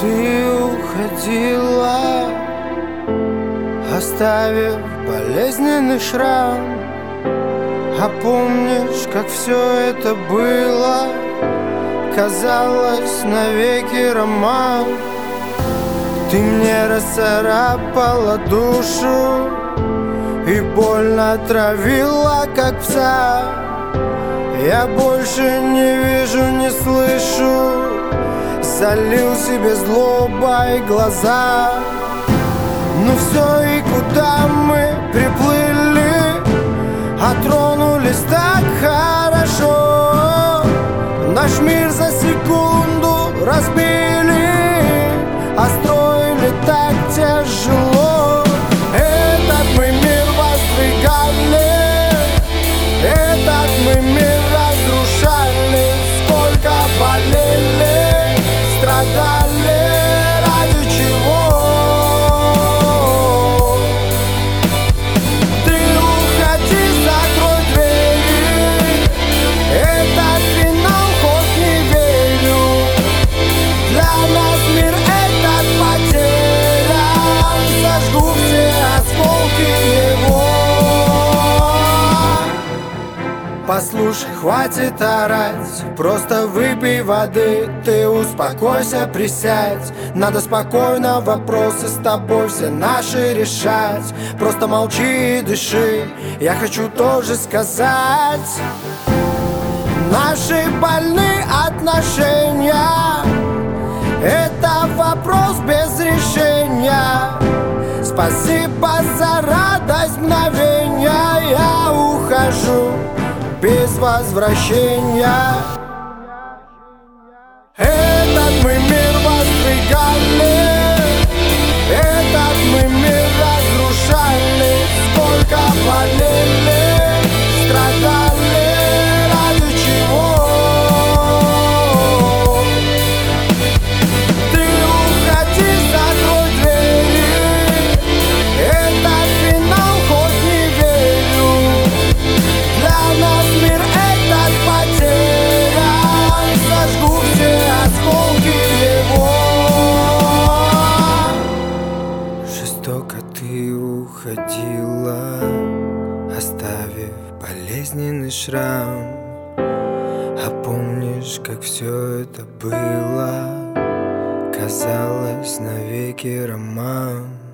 ты уходила, оставив болезненный шрам. А помнишь, как все это было? Казалось, навеки роман. Ты мне расцарапала душу и больно травила, как пса. Я больше не вижу, не слышу, залил себе злобой глаза. Ну все, и куда мы приплыли, а тронулись так хорошо. Наш мир за секунду разбили, а строили так тяжело. Этот мы мир воздвигали, этот мы мир разрушали. Сколько болели, страдали, ради чего? Ты уходи, закрой двери, этот финал хоть не верю. Для нас мир этот потерян, сожгу все осколки его. Послушай, хватит орать, просто выпей воды. Ты успокойся, присядь. Надо спокойно вопросы с тобой все наши решать. Просто молчи и дыши, я хочу тоже сказать. Наши больные отношения — это вопрос без решения. Спасибо за радость мгновения. Я ухожу без возвращения. Этот мы мир воздвигали, этот мы мир разрушали. Сколько болели, страдали, ради чего? Ты уходи, закрой двери, этот финал хоть не верю. Для нас мир этот потерян, сожгу все осколки его. Жестоко ты уходила, оставив болезненный шрам. А помнишь, как все это было? Казалось, навеки роман.